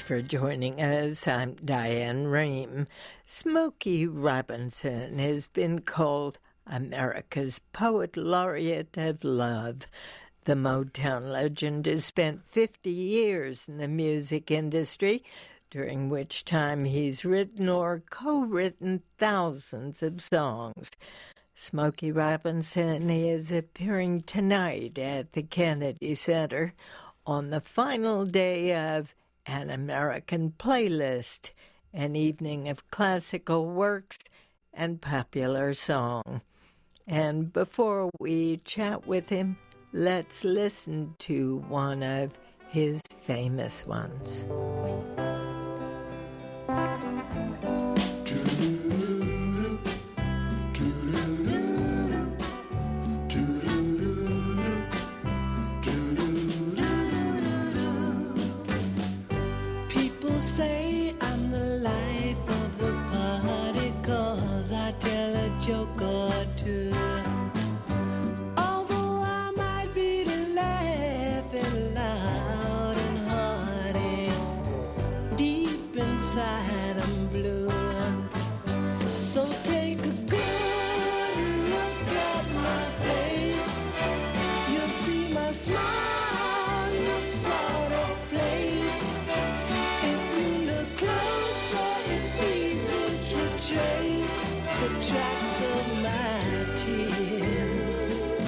for joining us. I'm Diane Rehm. Smokey Robinson has been called America's Poet Laureate of Love. The Motown legend has spent 50 years in the music industry, during which time he's written or co-written thousands of songs. Smokey Robinson is appearing tonight at the Kennedy Center on the final day of An American Playlist, an evening of classical works and popular song. And before we chat with him, let's listen to one of his famous ones. Joke or two. Although I might be laughing loud and hearty, deep inside I'm blue. So take a good look at my face. You'll see my smile looks out of place. If you look closer, it's easy to trace the tracks of my tears.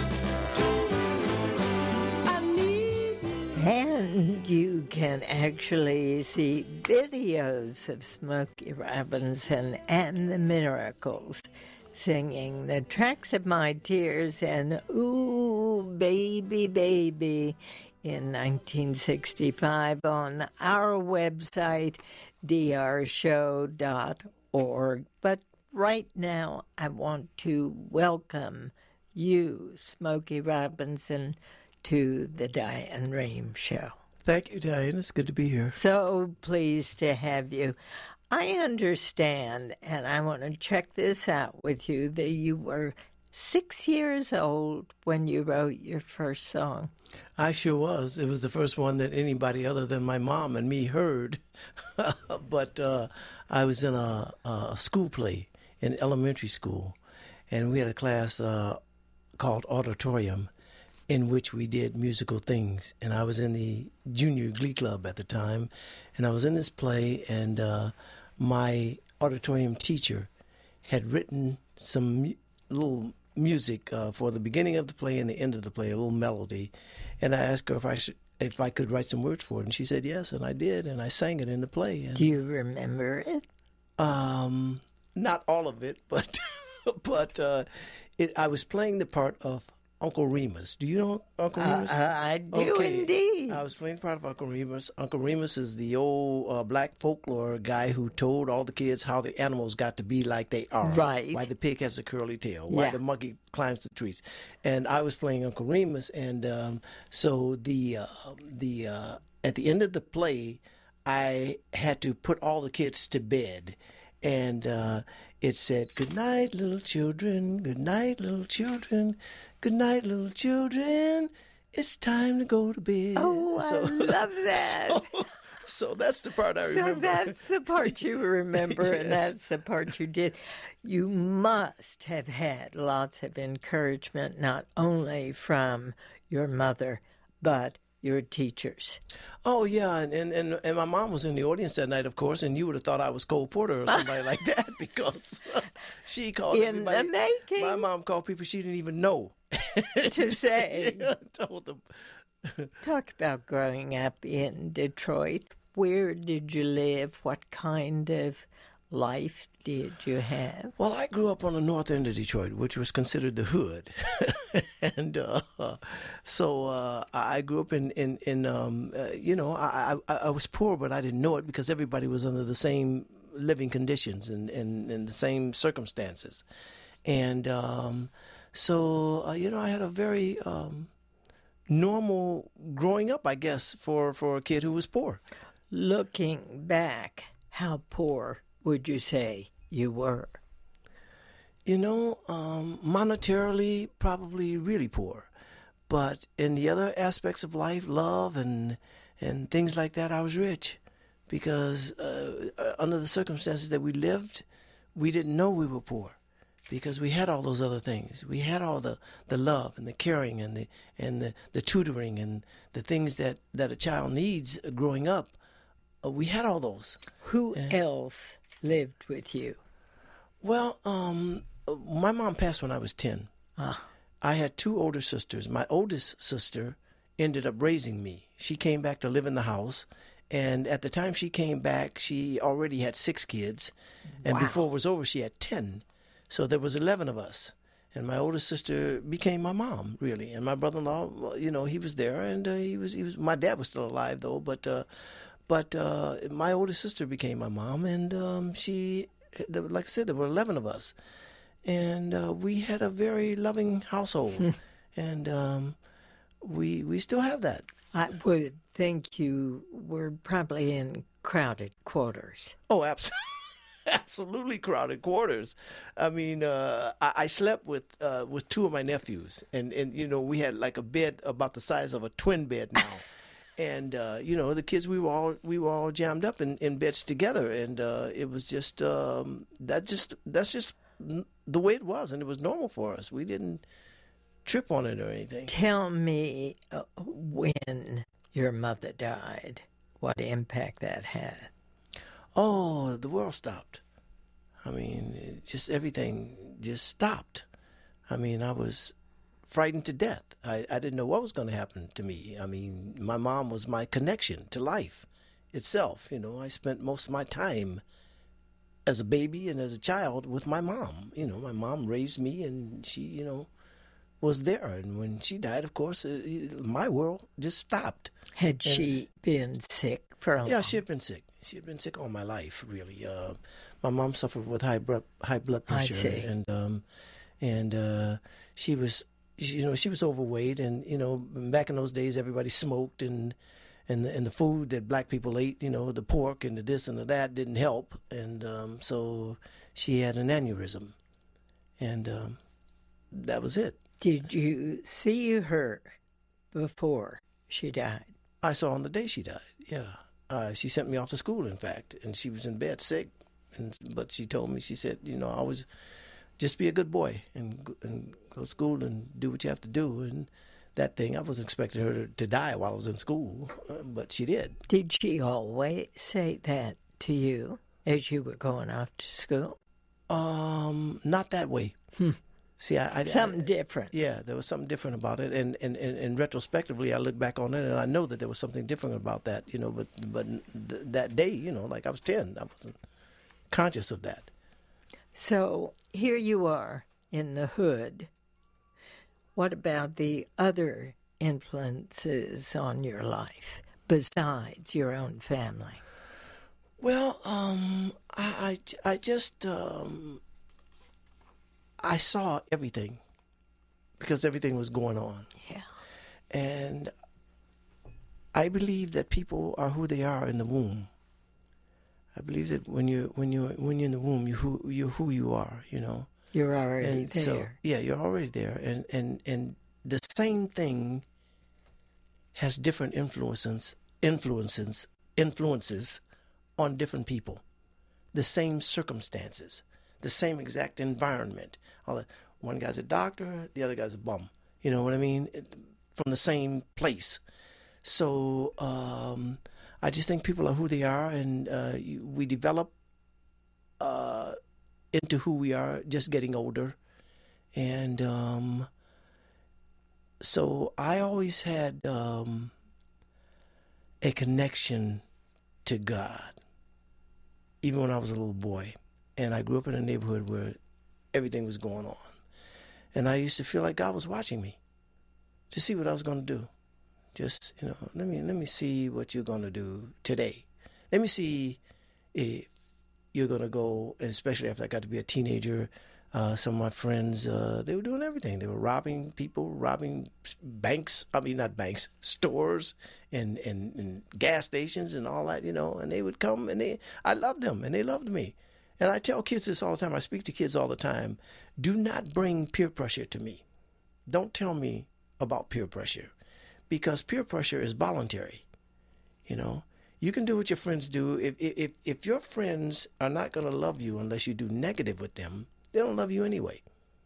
I need you. And you can actually see videos of Smokey Robinson and the Miracles singing the tracks of my tears and Ooh, Baby, Baby in 1965 on our website, drshow.org. But right now, I want to welcome you, Smokey Robinson, to the Diane Rehm Show. Thank you, Diane. It's good to be here. So pleased to have you. I understand, and I want to check this out with you, that you were 6 years old when you wrote your first song. I sure was. It was the first one that anybody other than my mom and me heard. But I was in a school play in elementary school, and we had a class called Auditorium, in which we did musical things. And I was in the junior glee club at the time, and I was in this play, and my auditorium teacher had written some little music for the beginning of the play and the end of the play, a little melody. And I asked her if I could write some words for it, and she said yes, and I did, and I sang it in the play. And, do you remember it? Not all of it, but I was playing the part of Uncle Remus. Do you know Uncle Remus? I do indeed. I was playing the part of Uncle Remus. Uncle Remus is the old black folklore guy who told all the kids how the animals got to be like they are. Right. Why the pig has a curly tail. Why the monkey climbs the trees. And I was playing Uncle Remus, and so the at the end of the play, I had to put all the kids to bed. And it said, "Good night, little children. Good night, little children. Good night, little children. It's time to go to bed." Oh, I love that. So that's the part I remember. So that's the part you remember, Yes. and that's the part you did. You must have had lots of encouragement, not only from your mother, but your teachers. Oh, yeah, and my mom was in the audience that night, of course, and you would have thought I was Cole Porter or somebody like that, because she called in everybody. The making. My mom called people she didn't even know. To say. Yeah, told them. Talk about growing up in Detroit. Where did you live? What kind of life did you have? Well, I grew up on the north end of Detroit, which was considered the hood. And so I grew up in I was poor, but I didn't know it because everybody was under the same living conditions and the same circumstances. And so I had a very normal growing up, I guess, for a kid who was poor. Looking back, how poor would you say you were? Monetarily, probably really poor. But in the other aspects of life, love and things like that, I was rich. because under the circumstances that we lived, we didn't know we were poor because we had all those other things. We had all the love and the caring and the tutoring and the things that a child needs growing up. We had all those. Who else lived with you? Well, my mom passed when I was 10. I had two older sisters. My oldest sister ended up raising me. She came back to live in the house, and at the time she came back, she already had 6 kids, and before it was over, she had 10. So there was 11 of us, and my oldest sister became my mom, really. And my brother-in-law, he was there, and he was. My dad was still alive though, but my oldest sister became my mom, and she, like I said, there were 11 of us, and we had a very loving household, and we still have that. I would think you were probably in crowded quarters. Oh, absolutely crowded quarters. I mean, I slept with 2 of my nephews, and we had like a bed about the size of a twin bed now. And the kids, we were all jammed up in beds together, and it was just that's just the way it was, and it was normal for us. We didn't trip on it or anything. Tell me when your mother died, what impact that had. Oh, the world stopped. I mean, everything just stopped. I mean, I was frightened to death. I didn't know what was going to happen to me. I mean, my mom was my connection to life itself. I spent most of my time as a baby and as a child with my mom. My mom raised me, and she, was there. And when she died, of course, my world just stopped. Had she been sick for a long time? Yeah, she had been sick. She had been sick all my life, really. My mom suffered with high blood pressure. I see. And she was, she was overweight, and back in those days, everybody smoked, and the food that black people ate, the pork and the this and the that didn't help, and so she had an aneurysm, and that was it. Did you see her before she died? I saw her on the day she died. Yeah, she sent me off to school, in fact, and she was in bed sick, but she told me, she said, always just be a good boy and go to school and do what you have to do. And that thing, I wasn't expecting her to die while I was in school, but she did. Did she always say that to you as you were going off to school? Not that way. See, something different. Yeah, there was something different about it, and retrospectively, I look back on it, and I know that there was something different about that, But that day, like I was 10, I wasn't conscious of that. So here you are in the hood. What about the other influences on your life besides your own family? Well, I just I saw everything because everything was going on. Yeah. And I believe that people are who they are in the womb. I believe that when you're in the womb, you're who you are, You're already there. So, yeah, you're already there, and the same thing has different influences on different people. The same circumstances, the same exact environment. One guy's a doctor, the other guy's a bum. You know what I mean? From the same place. So I just think people are who they are, and we develop into who we are just getting older. And so I always had a connection to God, even when I was a little boy. And I grew up in a neighborhood where everything was going on. And I used to feel like God was watching me to see what I was going to do. Just, let me see what you're going to do today. Let me see if you're going to go, especially after I got to be a teenager. Some of my friends, they were doing everything. They were robbing people, robbing banks. I mean, not banks, stores and gas stations and all that, And they would come, and I loved them, and they loved me. And I tell kids this all the time. I speak to kids all the time. Do not bring peer pressure to me. Don't tell me about peer pressure, because peer pressure is voluntary. You can do what your friends do. If your friends are not going to love you unless you do negative with them, they don't love you anyway.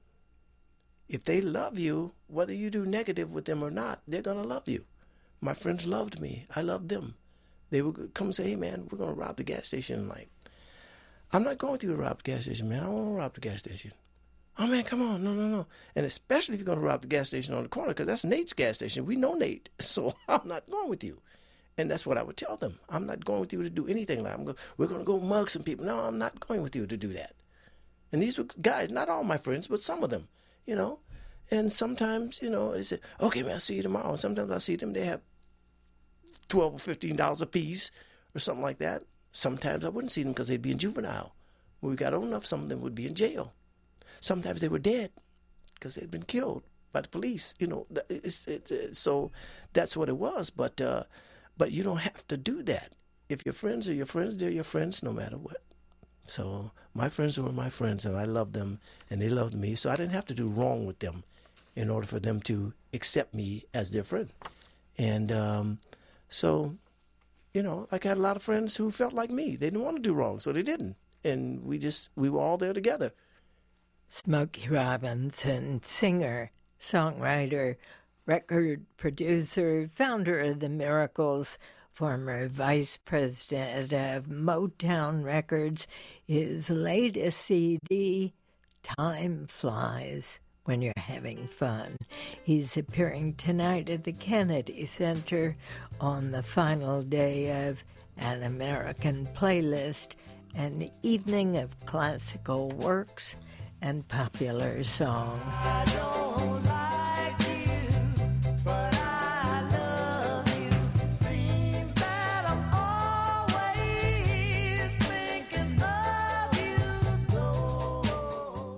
If they love you, whether you do negative with them or not, they're going to love you. My friends loved me. I loved them. They would come and say, hey, man, we're going to rob the gas station tonight. I'm not going to rob the gas station, man. I don't want to rob the gas station. Oh, man, come on. No. And especially if you're going to rob the gas station on the corner, because that's Nate's gas station. We know Nate, so I'm not going with you. And that's what I would tell them. I'm not going with you to do anything like we're going to go mug some people. No, I'm not going with you to do that. And these were guys, not all my friends, but some of them, you know. And sometimes, you know, they say, okay, man, I'll see you tomorrow. And sometimes I see them, they have $12 or $15 a piece or something like that. Sometimes I wouldn't see them because they'd be in juvenile. When we got old enough, some of them would be in jail. Sometimes they were dead because they'd been killed by the police. You know, so that's what it was. But you don't have to do that. If your friends are your friends, they're your friends no matter what. So my friends were my friends, and I loved them, and they loved me. So I didn't have to do wrong with them in order for them to accept me as their friend. And so, you know, like I had a lot of friends who felt like me. They didn't want to do wrong, so they didn't. And we were all there together. Smokey Robinson, singer, songwriter, record producer, founder of The Miracles, former vice president of Motown Records. His latest CD, Time Flies When You're Having Fun. He's appearing tonight at the Kennedy Center on the final day of An American Playlist, an evening of classical works and popular songs. I don't like you, but I love you. Seems that I'm always thinking of you, though.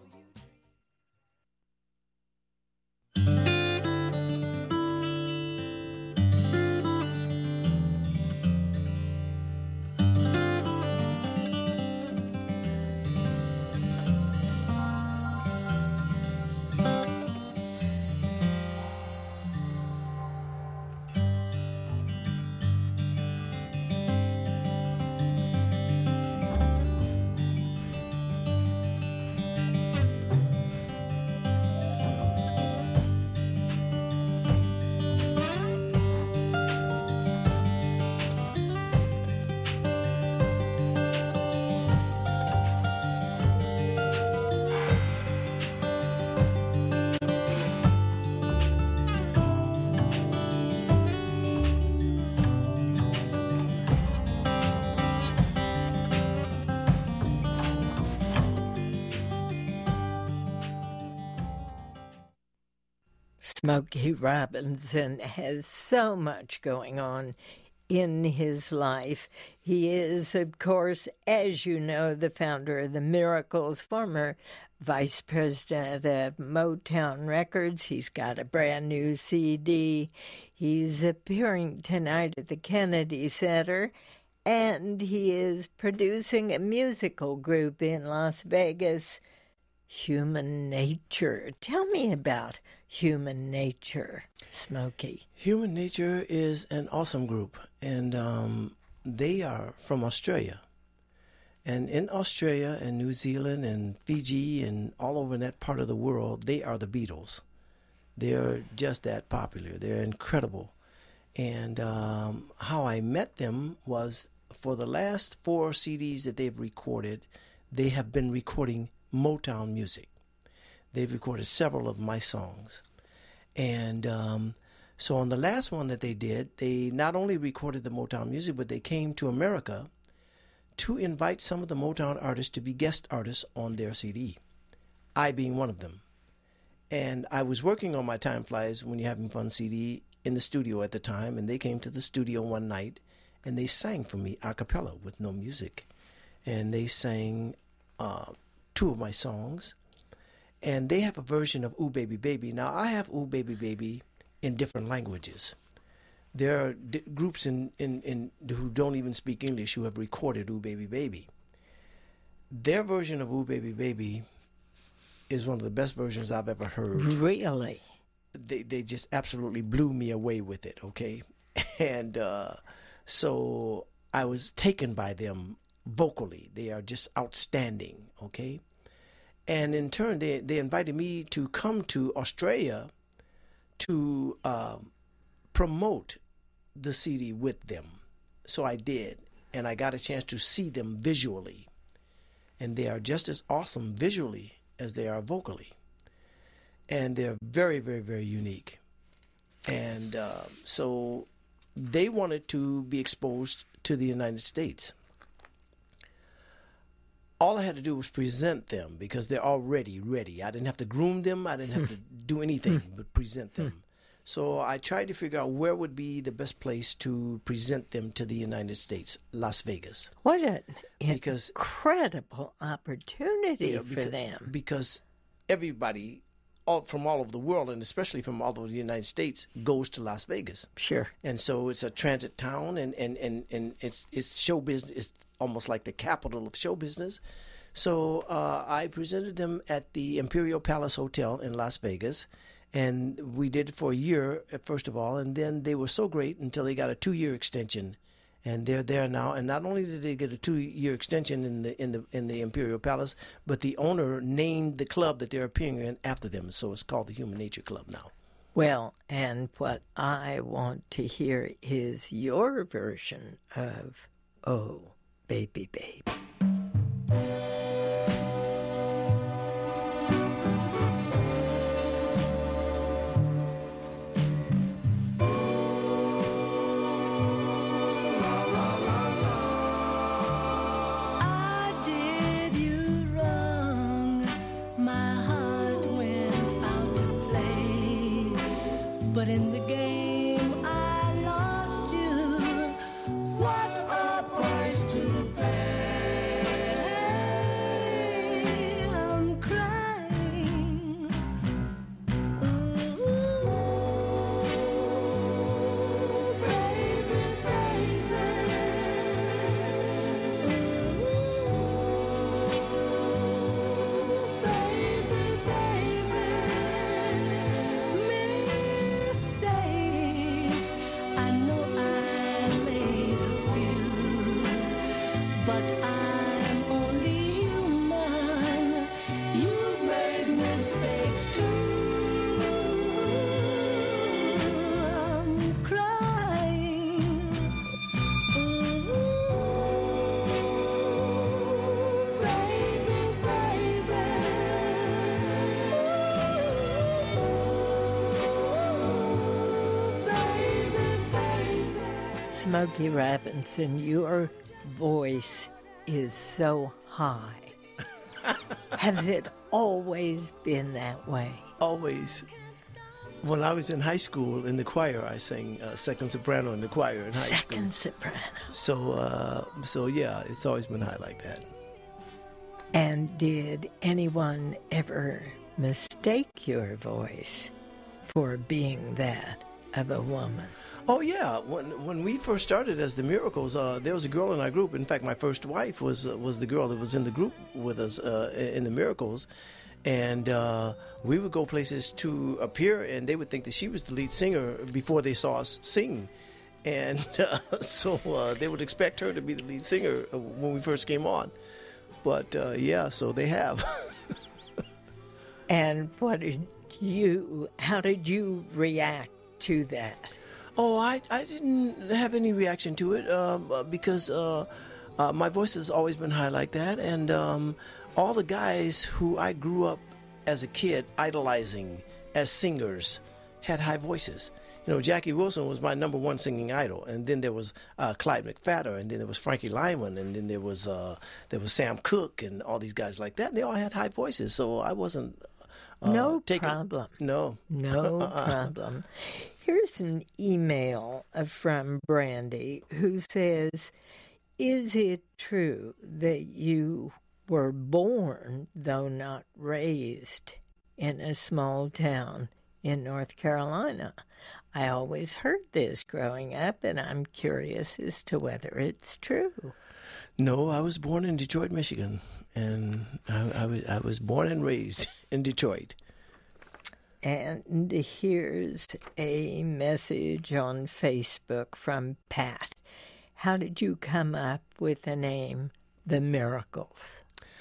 Smokey Robinson has so much going on in his life. He is, of course, as you know, the founder of The Miracles, former vice president of Motown Records. He's got a brand new CD. He's appearing tonight at the Kennedy Center, and he is producing a musical group in Las Vegas, Human Nature. Tell me about Human Nature, Smokey. Human Nature is an awesome group, and they are from Australia. And in Australia and New Zealand and Fiji and all over that part of the world, they are the Beatles. They're just that popular. They're incredible. And how I met them was for the last 4 CDs that they've recorded, they have been recording Motown music. They've recorded several of my songs. And so on the last one that they did, they not only recorded the Motown music, but they came to America to invite some of the Motown artists to be guest artists on their CD, I being one of them. And I was working on my Time Flies When You're Having Fun CD in the studio at the time, and they came to the studio one night, and they sang for me a cappella with no music. And they sang 2 of my songs. And they have a version of Ooh Baby Baby. Now, I have Ooh Baby Baby in different languages. There are groups in who don't even speak English who have recorded Ooh Baby Baby. Their version of Ooh Baby Baby is one of the best versions I've ever heard. Really? They just absolutely blew me away with it, okay? And So I was taken by them vocally. They are just outstanding, okay? And in turn, they invited me to come to Australia to promote the CD with them. So I did, and I got a chance to see them visually. And they are just as awesome visually as they are vocally. And they're very, very, very unique. And so they wanted to be exposed to the United States. All I had to do was present them because they're already ready. I didn't have to groom them. I didn't have to do anything but present them. So I tried to figure out where would be the best place to present them to the United States, Las Vegas. What an Because- incredible opportunity for them. Because everybody from all over the world, and especially from all over the United States, goes to Las Vegas. Sure. And so it's a transit town, and it's show business. It's almost like the capital of show business. So I presented them at the Imperial Palace Hotel in Las Vegas, and we did it for a year, first of all, and then they were so great until they got a 2-year extension, and they're there now. And not only did they get a 2-year extension in the Imperial Palace, but the owner named the club that they're appearing in after them, so it's called the Human Nature Club now. Well, and what I want to hear is your version of Oh, Baby Baby. I did you wrong. My heart went out to play, but in the game I lost you. What a price to pay! I'm crying. Ooh, baby, baby. Mistakes, I know I made a few, but I'm only human. You've made mistakes too. I'm crying. Ooh, baby, baby. Ooh, baby, baby. Smokey Robinson, your voice is so high. Has it always been that way? Always. When I was in high school in the choir, I sang second soprano in the choir in high school. Second soprano. So yeah, it's always been high like that. And did anyone ever mistake your voice for being that of a woman? Oh yeah, when we first started as the Miracles, there was a girl in our group. In fact, my first wife was the girl that was in the group with us in the Miracles, and we would go places to appear, and they would think that she was the lead singer before they saw us sing, and so they would expect her to be the lead singer when we first came on. But yeah, so they have. And how did you react to that? Oh, I didn't have any reaction to it because my voice has always been high like that, and all the guys who I grew up as a kid idolizing as singers had high voices. You know, Jackie Wilson was my number one singing idol, and then there was Clyde McPhatter, and then there was Frankie Lyman, and then there was Sam Cooke, and all these guys like that. And they all had high voices, so I wasn't No taken. problem. No. No problem. Here's an email from Brandy who says, is it true that you were born, though not raised, in a small town in North Carolina? I always heard this growing up, and I'm curious as to whether it's true. No, I was born in Detroit, Michigan, and I was born and raised in Detroit. And here's a message on Facebook from Pat. How did you come up with the name The Miracles?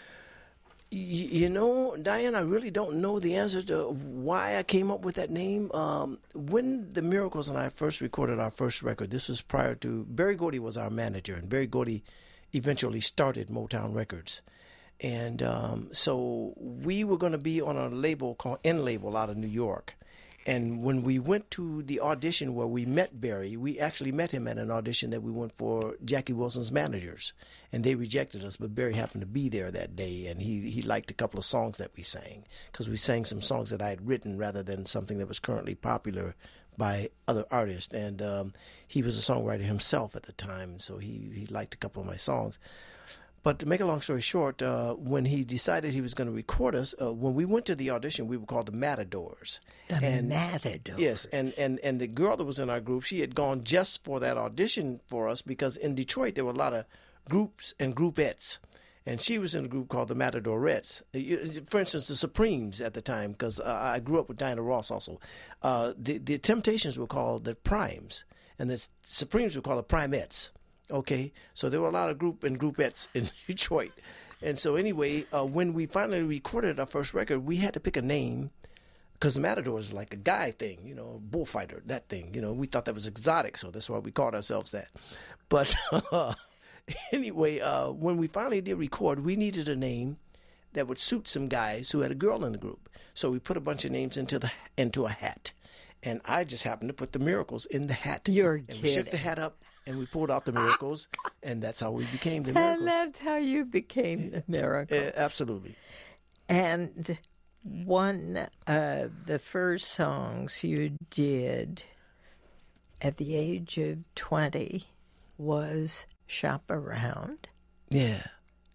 You know, Diane, I really don't know the answer to why I came up with that name. When the Miracles and I first recorded our first record, this was prior to Berry Gordy was our manager, and Berry Gordy eventually started Motown Records. And so we were going to be on a label called N Label out of New York. And when we went to the audition where we met Barry, we actually met him at an audition that we went for Jackie Wilson's managers. And they rejected us, but Barry happened to be there that day, and he liked a couple of songs that we sang, because we sang some songs that I had written rather than something that was currently popular by other artists. And he was a songwriter himself at the time, so he liked a couple of my songs. But to make a long story short, when he decided he was going to record us, when we went to the audition, we were called the Matadors. The Matadors. Yes, and the girl that was in our group, she had gone just for that audition for us, because in Detroit there were a lot of groups and groupettes. And she was in a group called the Matadorettes. For instance, the Supremes at the time, because I grew up with Diana Ross also. The Temptations were called the Primes, and the Supremes were called the Primettes. Okay, so there were a lot of group and groupettes in Detroit. And so anyway, when we finally recorded our first record, we had to pick a name, because the Matador is like a guy thing, you know, bullfighter, that thing. You know, we thought that was exotic, so that's why we called ourselves that. But anyway, when we finally did record, we needed a name that would suit some guys who had a girl in the group. So we put a bunch of names into a hat. And I just happened to put the Miracles in the hat. You're and kidding. we shook the hat up, and we pulled out the Miracles, and that's how we became the Miracles. And that's how you became the Miracles. Absolutely. And one of the first songs you did at the age of 20 was Shop Around. Yeah.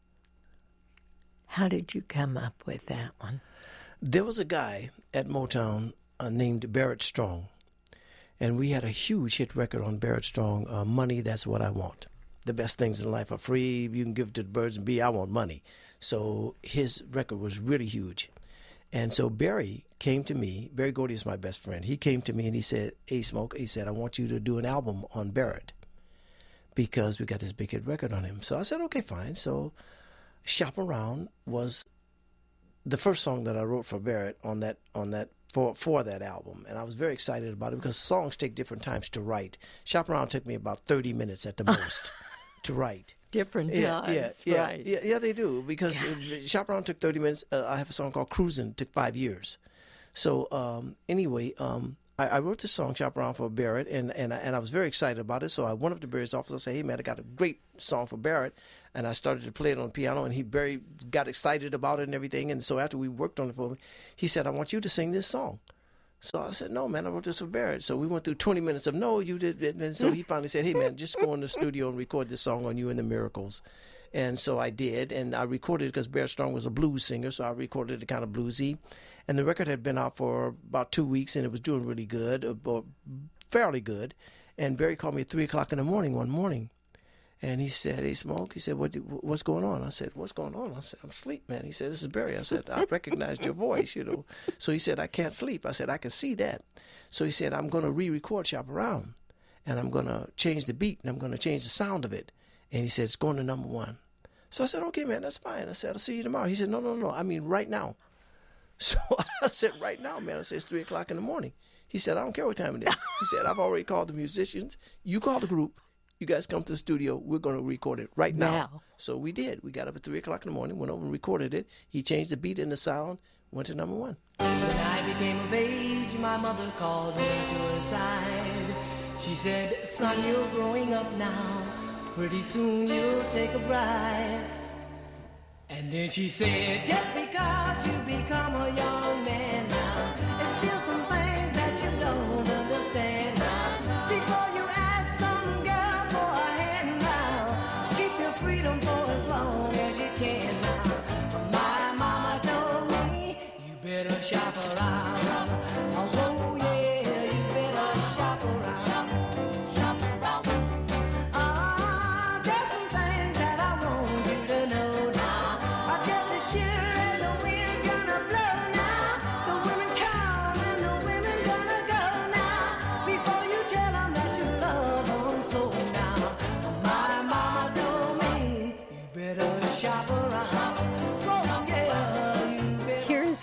How did you come up with that one? There was a guy at Motown named Barrett Strong, and we had a huge hit record on Barrett Strong, Money, That's What I Want. The best things in life are free. You can give it to the birds and bees. I want money. So his record was really huge. And so Barry came to me. Berry Gordy is my best friend. He came to me and he said, "Hey, Smoke," he said, "I want you to do an album on Barrett, because we got this big hit record on him." So I said, okay, fine. So Shop Around was the first song that I wrote for Barrett on that for that album, and I was very excited about it, because songs take different times to write. Shop Around took me about 30 minutes at the most to write. Different times, right. Yeah, they do, because Shop Around took 30 minutes. I have a song called Cruisin', took 5 years. So anyway, I wrote this song, Shop Around, for Barrett, and I was very excited about it. So I went up to Barrett's office and said, "Hey, man, I got a great song for Barrett." And I started to play it on the piano, and he very got excited about it and everything. And so after we worked on it for him, he said, "I want you to sing this song." So I said, "No, man, I wrote this for Barrett." So we went through 20 minutes of, "No, you did." And so he finally said, "Hey, man, just go in the studio and record this song on You and the Miracles." And so I did, and I recorded it because Barrett Strong was a blues singer, so I recorded it kind of bluesy. And the record had been out for about 2 weeks, and it was doing really good, or fairly good. And Barry called me at 3 o'clock in the morning one morning, and he said, "Hey, Smoke," he said, what's going on?" I said, "What's going on?" I said, "I'm asleep, man." He said, "This is Barry." I said, "I recognized your voice, you know." So he said, "I can't sleep." I said, "I can see that." So he said, "I'm going to re-record Shop Around, and I'm going to change the beat, and I'm going to change the sound of it." And he said, "It's going to #1. So I said, "Okay, man, that's fine." I said, "I'll see you tomorrow." He said, No. I mean, right now." So I said, "Right now, man." I said, "It's 3 o'clock in the morning." He said, "I don't care what time it is." He said, "I've already called the musicians. You call the group. You guys come to the studio. We're going to record it right now." So we did. We got up at 3 o'clock in the morning, went over and recorded it. He changed the beat and the sound, went to #1. When I became of age, my mother called me to her side. She said, "Son, you're growing up now. Pretty soon you'll take a bride." And then she said, "Just because you become a young man now, there's still some things that you don't understand now. Before you ask some girl for a hand now, keep your freedom for as long as you can now. My mama told me, you better shop around. Oh yeah, you better shop around. Shop around. There's some things that I want you to know now. Just as sure as the wind's gonna blow now, the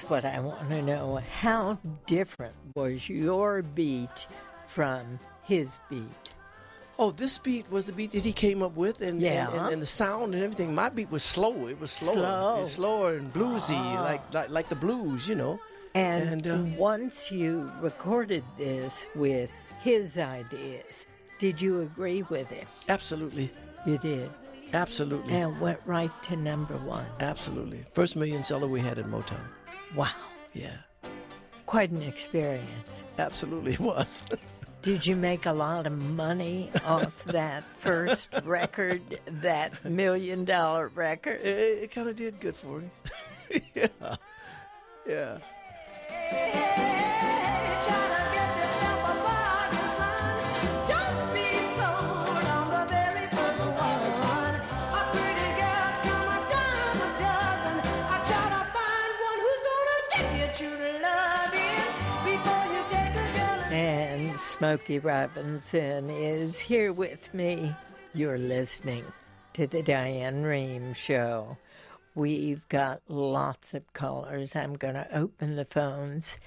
what I want to know. How different was your beat from his beat? Oh, this beat was the beat that he came up with, and the sound and everything. My beat was slow. It was slower. It was slower and bluesy, like the blues, you know. And once you recorded this with his ideas, did you agree with him? Absolutely. You did? Absolutely. And went right to number one. Absolutely. First million seller we had at Motown. Wow. Yeah. Quite an experience. Absolutely it was. Did you make a lot of money off that first record, that $1 million record? It kind of did good for me. Yeah. Yeah. And Smokey Robinson is here with me. You're listening to the Diane Rehm Show. We've got lots of callers. I'm going to open the phones,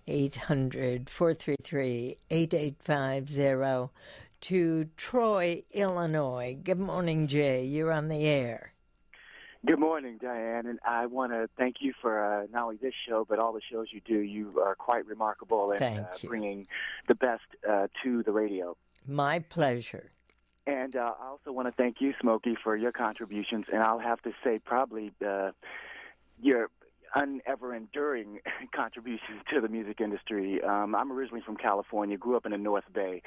800-433-8850, to Troy, Illinois. Good morning, Jay. You're on the air. Good morning, Diane, and I want to thank you for not only this show, but all the shows you do. You are quite remarkable in bringing the best to the radio. My pleasure. And I also want to thank you, Smokey, for your contributions, and I'll have to say probably your ever-enduring contributions to the music industry. I'm originally from California, grew up in the North Bay,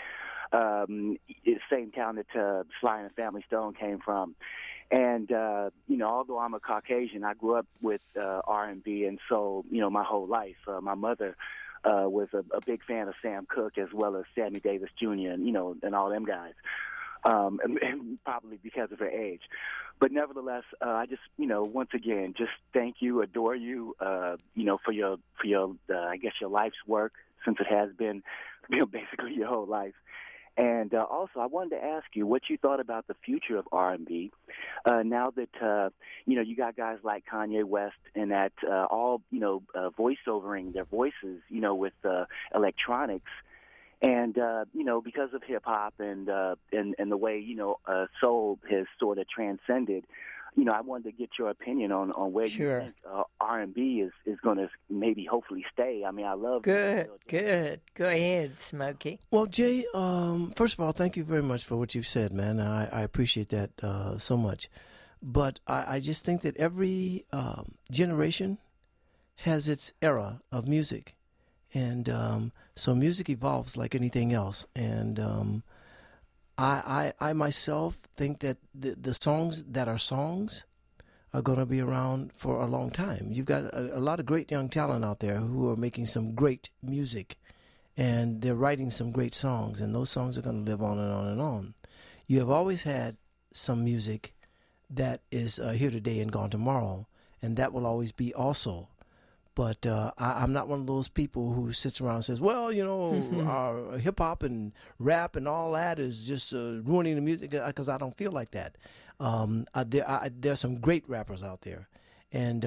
same town that Sly and the Family Stone came from. And, although I'm a Caucasian, I grew up with R&B and soul, my whole life. My mother was a big fan of Sam Cooke as well as Sammy Davis Jr. and all them guys, and probably because of her age. But nevertheless, I just, once again, just thank you, adore you, for your I guess your life's work, since it has been, basically your whole life. And also, I wanted to ask you what you thought about the future of R&B now that, you got guys like Kanye West and that all, voiceovering their voices, with electronics. And, because of hip-hop and the way, soul has sort of transcended, I wanted to get your opinion on where you think R&B is going to maybe hopefully stay. I mean, I love Good. Go ahead, Smokey. Well, Jay, first of all, thank you very much for what you've said, man. I appreciate that so much. But I just think that every generation has its era of music. And so music evolves like anything else. And I myself think that the songs that are songs are going to be around for a long time. You've got a lot of great young talent out there who are making some great music, and they're writing some great songs, and those songs are going to live on and on and on. You have always had some music that is here today and gone tomorrow, and that will always be also. But I'm not one of those people who sits around and says, well, our hip-hop and rap and all that is just ruining the music, because I don't feel like that. There are some great rappers out there. And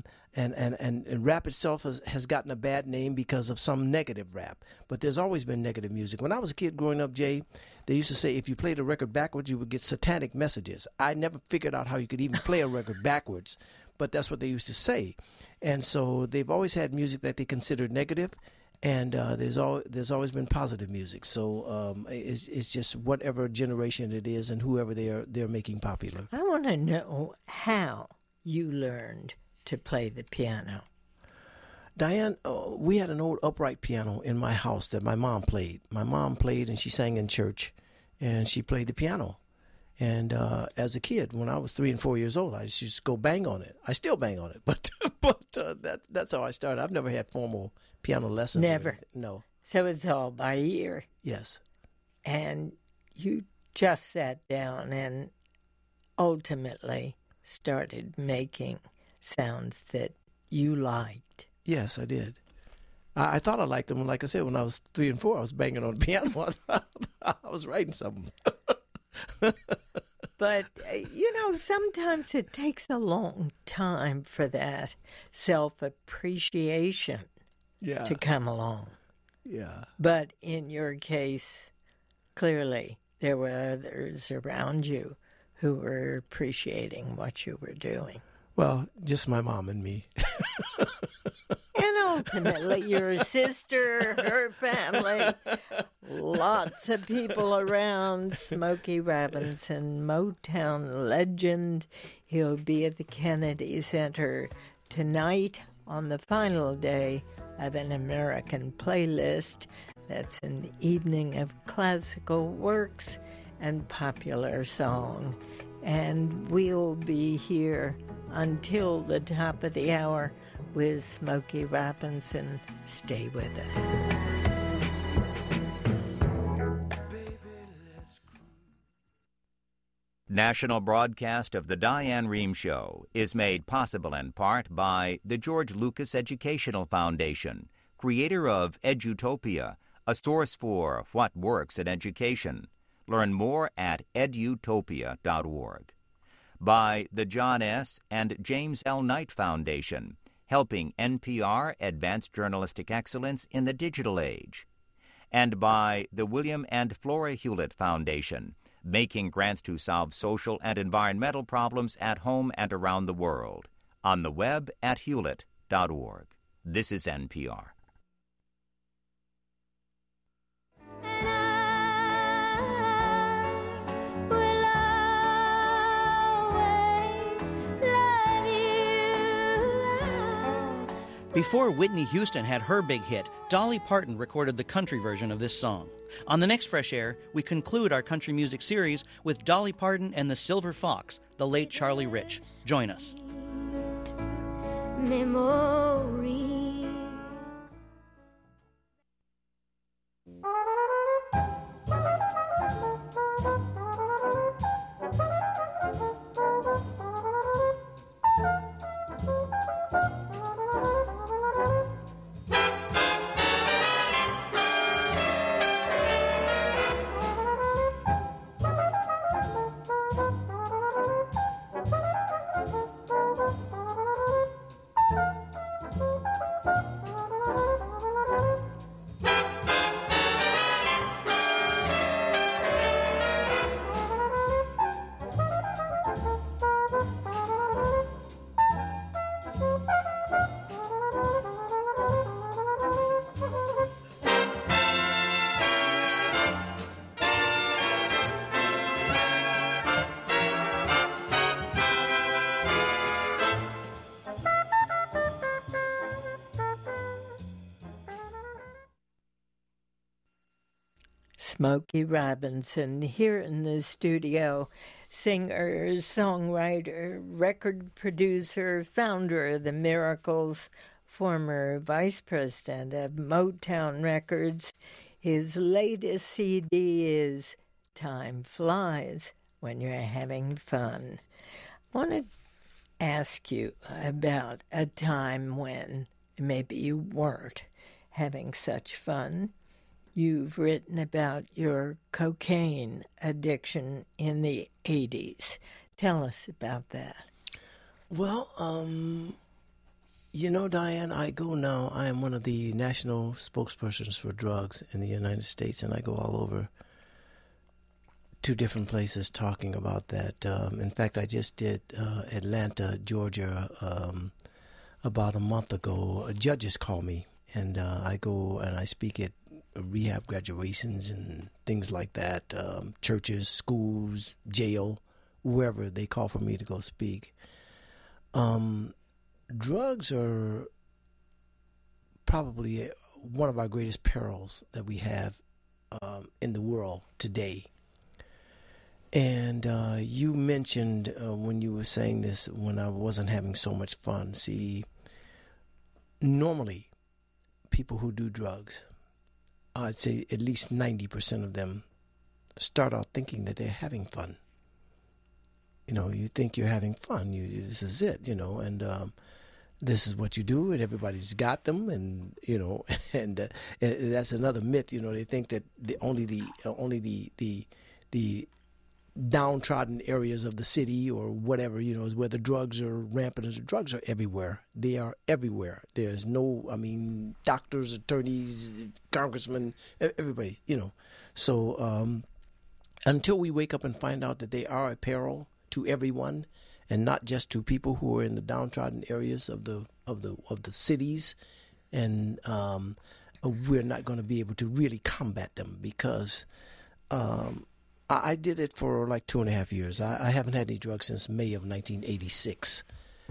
rap itself has gotten a bad name because of some negative rap. But there's always been negative music. When I was a kid growing up, Jay, they used to say if you played a record backwards, you would get satanic messages. I never figured out how you could even play a record backwards, but that's what they used to say. And so they've always had music that they considered negative, and there's always been positive music. So it's just whatever generation it is and whoever they're making popular. I want to know how you learned to play the piano. Diane, we had an old upright piano in my house that my mom played. My mom played, and she sang in church, and she played the piano. And as a kid, when I was 3 and 4 years old, I just used to go bang on it. I still bang on it, but that's how I started. I've never had formal piano lessons. Never? No. So it's all by ear? Yes. And you just sat down and ultimately started making sounds that you liked. Yes, I did. I thought I liked them. Like I said, when I was 3 and 4, I was banging on the piano. I was writing something. But, sometimes it takes a long time for that self-appreciation to come along. Yeah. But in your case, clearly, there were others around you who were appreciating what you were doing. Well, just my mom and me. And ultimately, your sister, her family, lots of people around. Smokey Robinson, Motown legend. He'll be at the Kennedy Center tonight on the final day of an American playlist. That's an evening of classical works and popular song. And we'll be here until the top of the hour with Smokey Robinson. Stay with us. National broadcast of the Diane Rehm Show is made possible in part by the George Lucas Educational Foundation, creator of Edutopia, a source for what works in education. Learn more at edutopia.org. By the John S. and James L. Knight Foundation, helping NPR advance journalistic excellence in the digital age. And by the William and Flora Hewlett Foundation, making grants to solve social and environmental problems at home and around the world. On the web at hewlett.org. This is NPR. Before Whitney Houston had her big hit, Dolly Parton recorded the country version of this song. On the next Fresh Air, we conclude our country music series with Dolly Parton and the Silver Fox, the late Charlie Rich. Join us. Memories. Smokey Robinson here in the studio, singer, songwriter, record producer, founder of the Miracles, former vice president of Motown Records. His latest CD is Time Flies When You're Having Fun. I want to ask you about a time when maybe you weren't having such fun. You've written about your cocaine addiction in the 80s. Tell us about that. Well, Diane, I am one of the national spokespersons for drugs in the United States, and I go all over to different places talking about that. In fact, I just did Atlanta, Georgia, about a month ago. Judges call me, and I go and I speak at rehab graduations and things like that, churches, schools, jail, wherever they call for me to go speak. Drugs are probably one of our greatest perils that we have in the world today. And you mentioned when you were saying this, when I wasn't having so much fun. See, normally people who do drugs, I'd say at least 90% of them start out thinking that they're having fun. You think you're having fun. This is it, and this is what you do, and everybody's got them, and and that's another myth. They think that only the downtrodden areas of the city or whatever, is where the drugs are rampant. The drugs are everywhere. They are everywhere. There's no, doctors, attorneys, congressmen, everybody, So until we wake up and find out that they are a peril to everyone, and not just to people who are in the downtrodden areas of the cities, and we're not going to be able to really combat them, because I did it for like 2.5 years. I haven't had any drugs since May of 1986.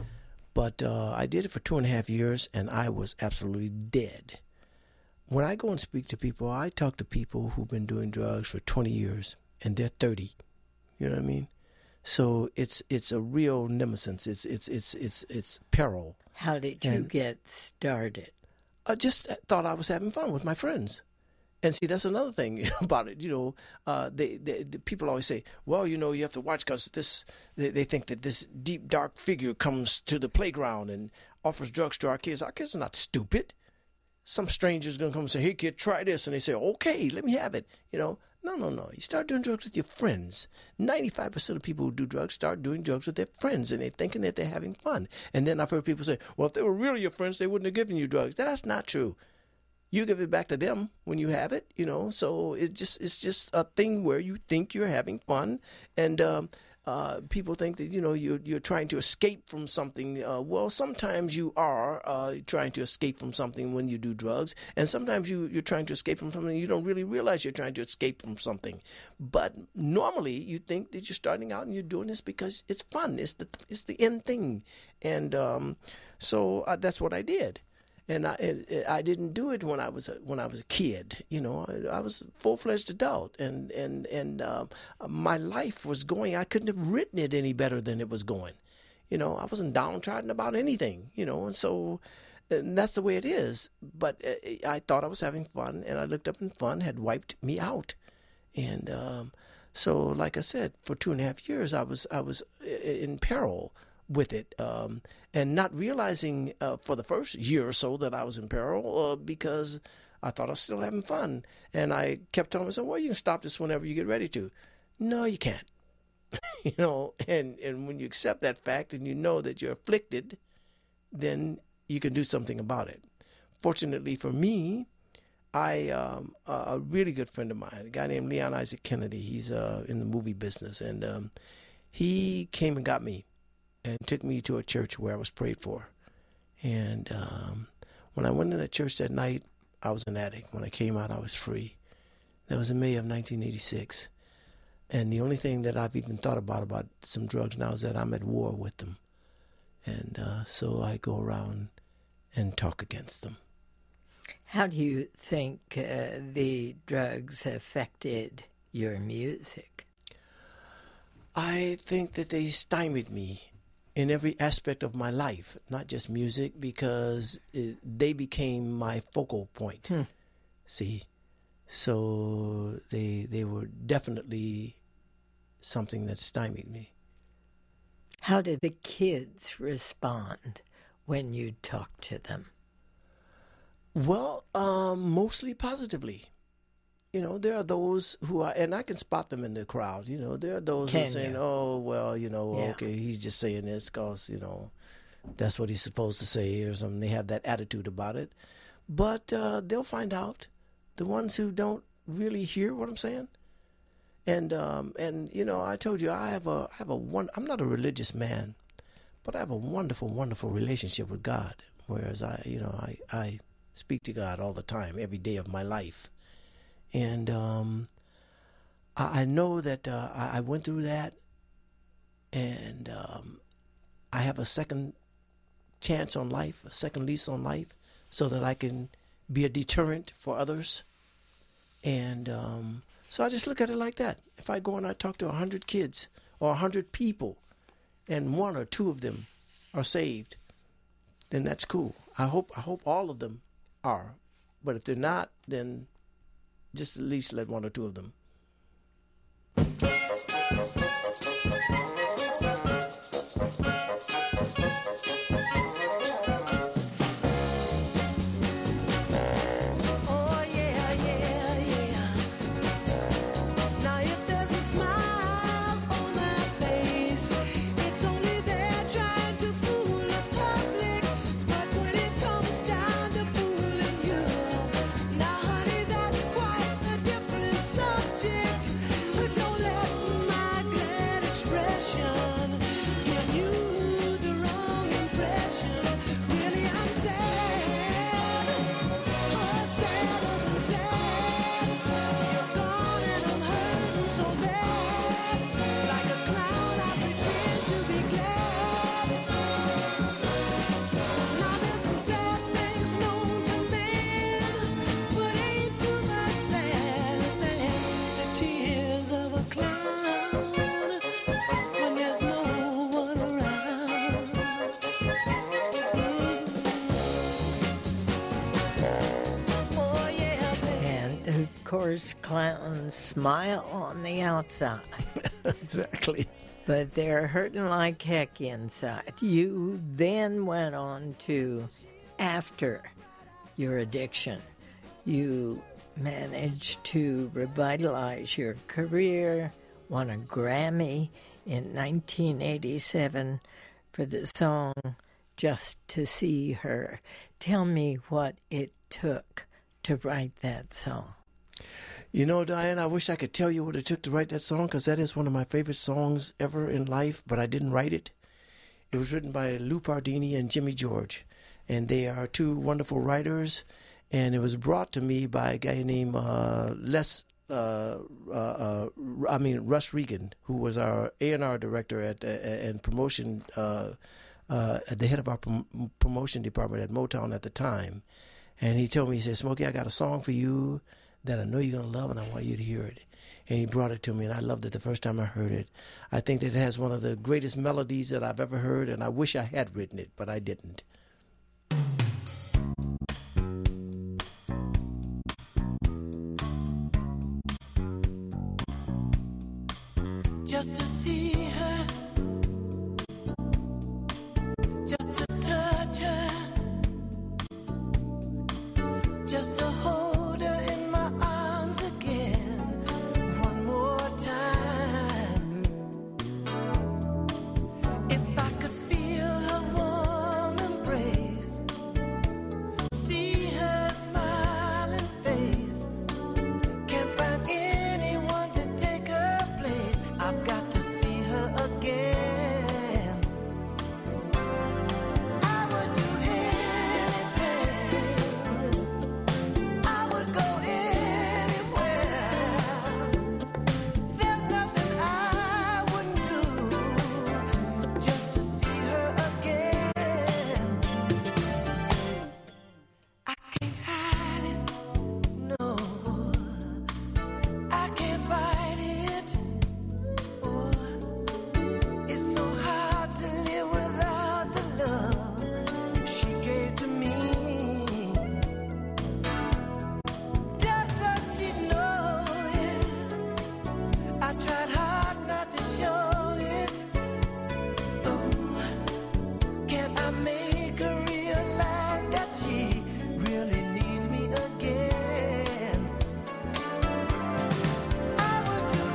But I did it for 2.5 years, and I was absolutely dead. When I go and speak to people, I talk to people who've been doing drugs for 20 years, and they're 30. You know what I mean? So it's a real nemesis. It's peril. How did you get started? I just thought I was having fun with my friends. And see, that's another thing about it. The people always say, well, you have to watch, because they think that this deep, dark figure comes to the playground and offers drugs to our kids. Our kids are not stupid. Some stranger's going to come and say, hey, kid, try this. And they say, okay, let me have it. No. You start doing drugs with your friends. 95% of people who do drugs start doing drugs with their friends, and they're thinking that they're having fun. And then I've heard people say, well, if they were really your friends, they wouldn't have given you drugs. That's not true. You give it back to them when you have it, So it's just a thing where you think you're having fun, and people think that you're trying to escape from something. Well, sometimes you are trying to escape from something when you do drugs, and sometimes you're trying to escape from something you don't really realize you're trying to escape from something. But normally, you think that you're starting out and you're doing this because it's fun. It's the end thing, and so that's what I did. And I didn't do it when I was a kid. I was a full-fledged adult, and my life was going. I couldn't have written it any better than it was going. I wasn't downtrodden about anything. And so that's the way it is. But I thought I was having fun, and I looked up, and fun had wiped me out. And so, like I said, for 2.5 years, I was in peril with it, and not realizing for the first year or so that I was in peril, because I thought I was still having fun. And I kept telling myself, well, you can stop this whenever you get ready to. No, you can't. And when you accept that fact and you know that you're afflicted, then you can do something about it. Fortunately for me, a really good friend of mine, a guy named Leon Isaac Kennedy, he's in the movie business, and he came and got me and took me to a church where I was prayed for. And when I went in that church that night, I was an addict. When I came out, I was free. That was in May of 1986. And the only thing that I've even thought about some drugs now is that I'm at war with them. And so I go around and talk against them. How do you think the drugs affected your music? I think that they stymied me in every aspect of my life, not just music, because they became my focal point. See? So they were definitely something that stymied me. How did the kids respond when you talked to them? Well, mostly positively. There are those who are, and I can spot them in the crowd. There are those who are saying, oh, well, okay, he's just saying this because, that's what he's supposed to say or something. They have that attitude about it. But they'll find out, the ones who don't really hear what I'm saying. And I told you, I'm not a religious man, but I have a wonderful, wonderful relationship with God. Whereas I speak to God all the time, every day of my life. And I know that I went through that, and I have a second chance on life, a second lease on life, so that I can be a deterrent for others. And so I just look at it like that. If I go and I talk to 100 kids or 100 people, and 1 or 2 of them are saved, then that's cool. I hope all of them are. But if they're not, then just at least let 1 or 2 of them. Oh yeah, yeah, yeah. Now if there's a smile of course, clowns smile on the outside. Exactly. But they're hurting like heck inside. You then went on to, after your addiction, you managed to revitalize your career, won a Grammy in 1987 for the song Just to See Her. Tell me what it took to write that song. You know, Diane, I wish I could tell you what it took to write that song, because that is one of my favorite songs ever in life, but I didn't write it. It was written by Lou Pardini and Jimmy George, and they are two wonderful writers, and it was brought to me by a guy named Russ Regan, who was our A&R director and promotion, at the head of our promotion department at Motown at the time. And he told me, he said, Smokey, I got a song for you that I know you're going to love, and I want you to hear it. And he brought it to me, and I loved it the first time I heard it. I think that it has one of the greatest melodies that I've ever heard, and I wish I had written it, but I didn't. Just to see her, just to touch her, just to hold her in my arms again, one more time. If I could feel her warm embrace, see her smiling face, can't find anyone to take her place. I've got to see her again. I would do anything, I would go anywhere. There's nothing I wouldn't do just to see her again. I can't hide it, no, I can't fight it. Oh, it's so hard to live without the love she gave to me. Just so she know it, I tried hard not to show it. Oh, can't I make her realize that she really needs me again? I would do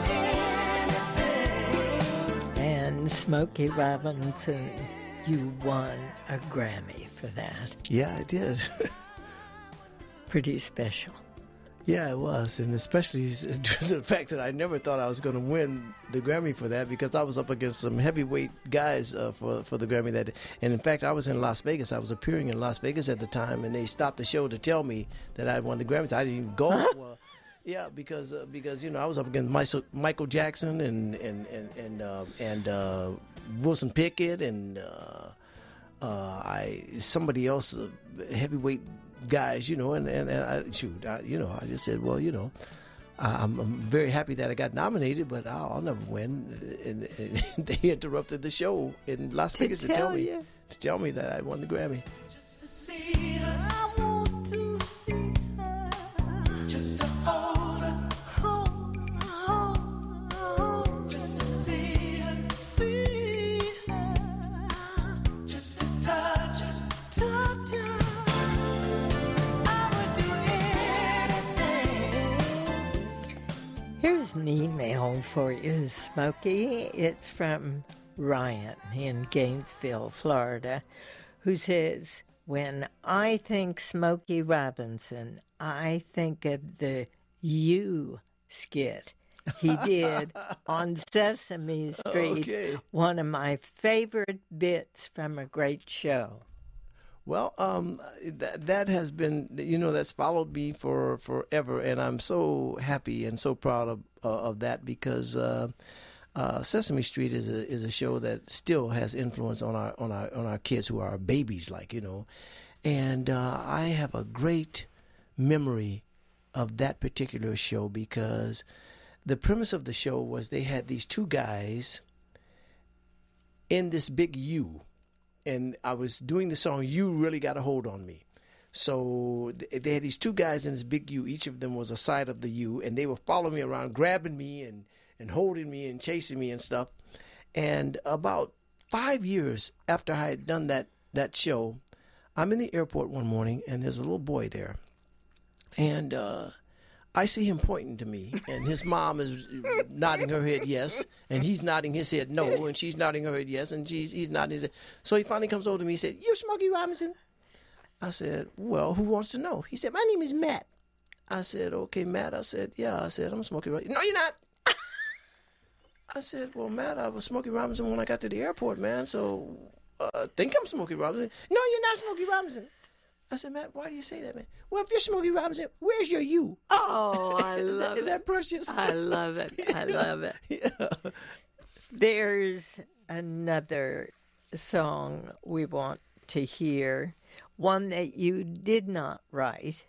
anything. And Smokey Robinson, you won a Grammy for that. Yeah, I did. Pretty special. Yeah, it was, and especially the fact that I never thought I was going to win the Grammy for that, because I was up against some heavyweight guys for the Grammy that. And in fact, I was in Las Vegas. I was appearing in Las Vegas at the time, and they stopped the show to tell me that I won the Grammys. I didn't even go. Well, yeah, because you know I was up against Michael Jackson and Wilson Pickett and somebody else, heavyweight guys, you know, and I just said, well, you know, I'm very happy that I got nominated, but I'll never win. And they interrupted the show in Las Vegas to tell me that I won the Grammy. Just to see her, I want to see her. Just to hold her, just to see her, just to touch her. I would do anything. Here's an email for you, Smokey. It's from Ryan in Gainesville, Florida, who says, when I think Smokey Robinson, I think of the You skit he did on Sesame Street, Okay. one of my favorite bits from a great show. Well, that has been, you know, that's followed me for forever, and I'm so happy and so proud of that, because Sesame Street is a show that still has influence on our kids who are our babies, like, you know, and I have a great memory of that particular show, because the premise of the show was they had these two guys in this big U. And I was doing the song, You Really Got a Hold on Me. So they had these two guys in this big U. Each of them was a side of the U, and they were following me around, grabbing me and holding me and chasing me and stuff. And about 5 years after I had done that show, I'm in the airport one morning, and there's a little boy there. And I see him pointing to me, and his mom is nodding her head yes, and he's nodding his head no, and she's nodding her head yes, and he's nodding his head. So he finally comes over to me and said, "You Smokey Robinson?" I said, "Well, who wants to know?" He said, "My name is Matt." I said, "Okay, Matt." I said, "Yeah." I said, "I'm Smokey Robinson." "No, you're not." I said, "Well, Matt, I was Smokey Robinson when I got to the airport, man, so I think I'm Smokey Robinson." "No, you're not Smokey Robinson." I said, "Matt, why do you say that, man?" "Well, if you're Smokey Robinson, where's your you?" Oh, I love it. Is that precious? I love it. I love it. Yeah. There's another song we want to hear, one that you did not write.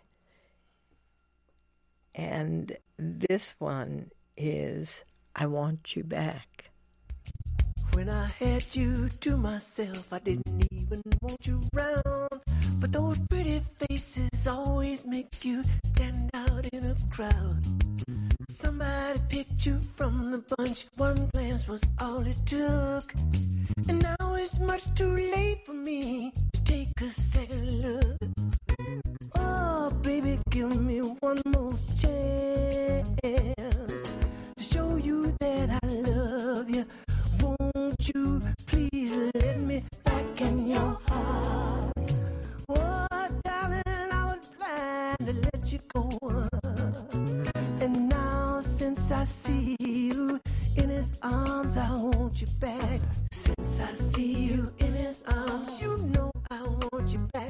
And this one is "I Want You Back." When I had you to myself, I didn't even want you round. But those pretty faces always make you stand out in a crowd. Somebody picked you from the bunch, one glance was all it took. And now it's much too late for me to take a second look. Oh, baby, give me one more chance to show you that I love you. Won't you please let me back in your heart? Oh, darling, I was blind to let you go. And now since I see you in his arms, I want you back. Since I see you in his arms, you know I want you back.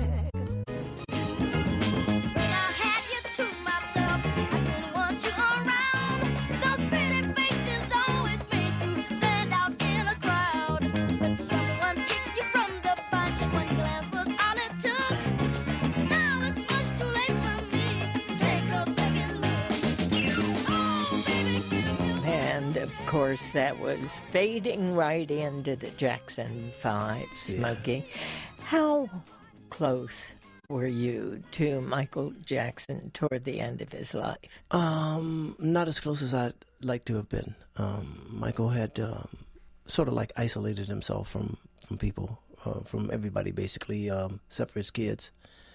Of course, that was fading right into the Jackson 5, Smokey. Yeah. How close were you to Michael Jackson toward the end of his life? Not as close as I'd like to have been. Michael had sort of like isolated himself from people, from everybody basically, except for his kids.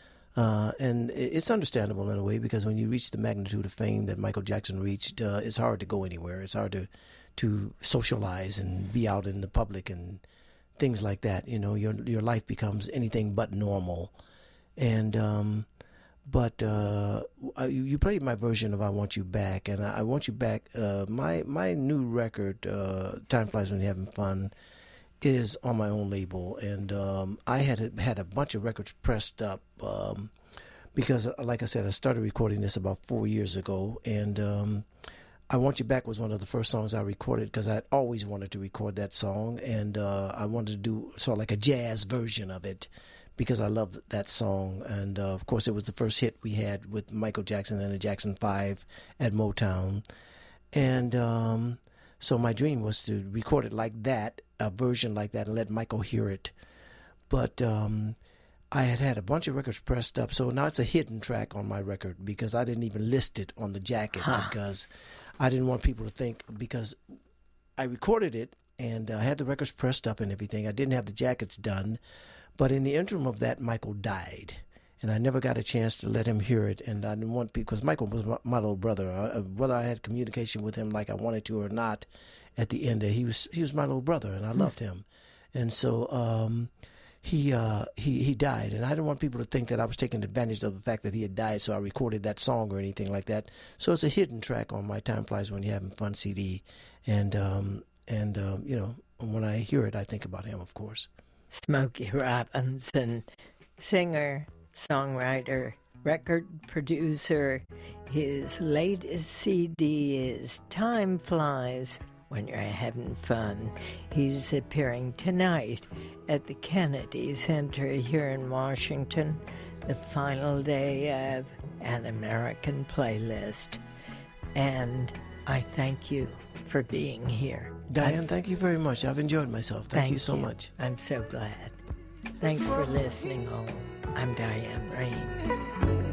And it's understandable in a way, because when you reach the magnitude of fame that Michael Jackson reached, it's hard to go anywhere. It's hard to socialize and be out in the public and things like that. You know, your life becomes anything but normal. And but you played my version of "I Want You Back," and I Want You Back. My new record, "Time Flies When You're Having Fun," is on my own label, and I had a bunch of records pressed up because, like I said, I started recording this about 4 years ago, and "I Want You Back" was one of the first songs I recorded because I'd always wanted to record that song, and I wanted to do sort of like a jazz version of it because I loved that song, and of course it was the first hit we had with Michael Jackson and the Jackson 5 at Motown, and so my dream was to record it like that, a version like that, and let Michael hear it. But I had a bunch of records pressed up, so now it's a hidden track on my record because I didn't even list it on the jacket because I didn't want people to think, because I recorded it and I had the records pressed up and everything. I didn't have the jackets done, but in the interim of that, Michael died. And I never got a chance to let him hear it, and I didn't want people, because Michael was my little brother. Whether I had communication with him like I wanted to or not, at the end, he was my little brother, and I loved him. And so he died, and I didn't want people to think that I was taking advantage of the fact that he had died, so I recorded that song or anything like that. So it's a hidden track on my "Time Flies When You're Having Fun" CD, and you know, when I hear it, I think about him, of course. Smokey Robinson, singer, songwriter, record producer. His latest CD is "Time Flies When You're Having Fun." He's appearing tonight at the Kennedy Center here in Washington, the final day of An American Playlist. And I thank you for being here. Diane, thank you very much. I've enjoyed myself. Thank you so much. I'm so glad. Thanks for listening all. I'm Diane Rehm.